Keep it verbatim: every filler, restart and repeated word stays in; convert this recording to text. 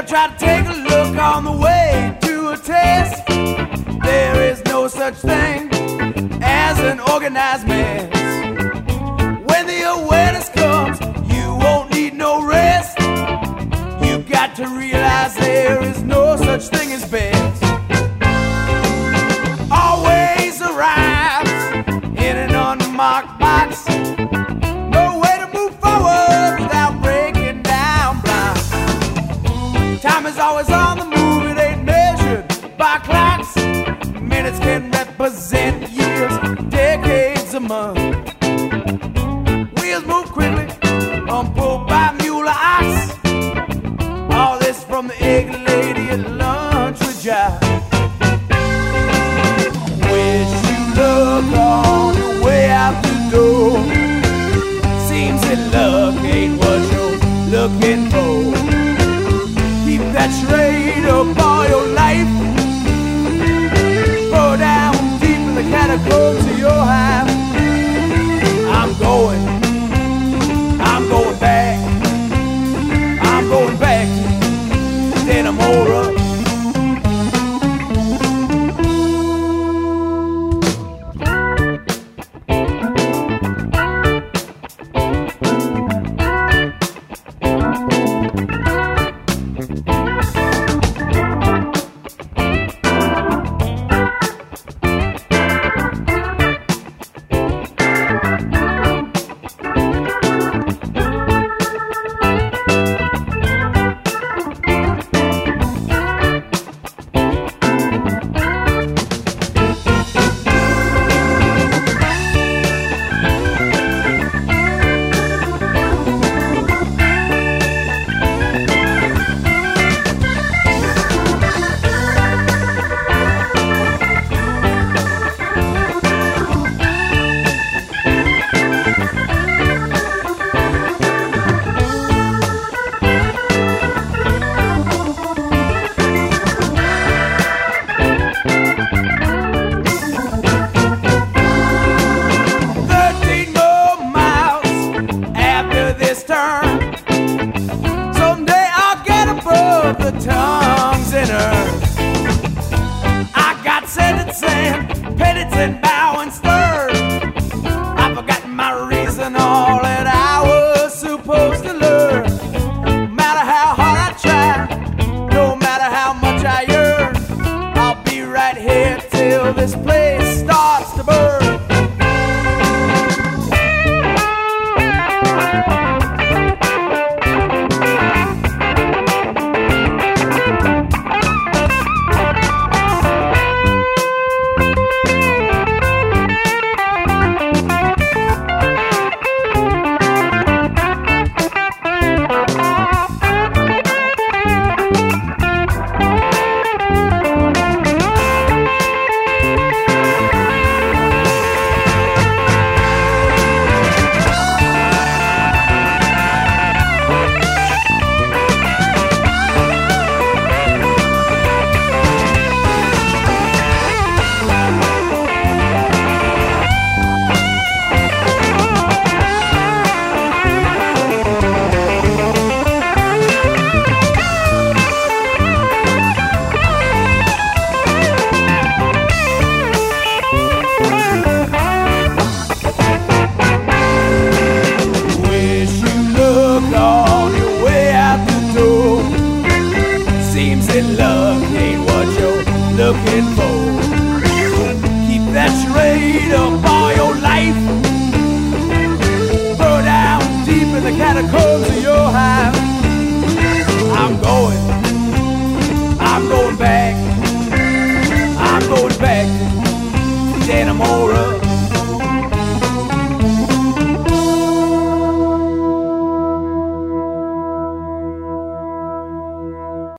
try to take a look on the way to a test. There is no such thing as an organized mess. When the awareness comes, you won't need no rest. You got to realize there is no such thing as best. Always arrives in an unmarked box. No way to move forward without breaking down blocks. Time is always on the move, it ain't measured by clocks. Minutes can represent years, decades a month. Wheels move quickly, pulled by mule or ox. All this from the egg lady at lunch with Josh. Wish you luck on your way out the door. Seems that luck ain't what you're looking for. Keep that trade up all your life. Throw down deep in the catacombs of your house. I'm going, I'm going back. I'm going back to Dannemora. This place starts to burn. Looking for. Keep that charade up all your life. Throw down deep in the catacombs of your house. I'm going, I'm going back. I'm going back to Dannemora.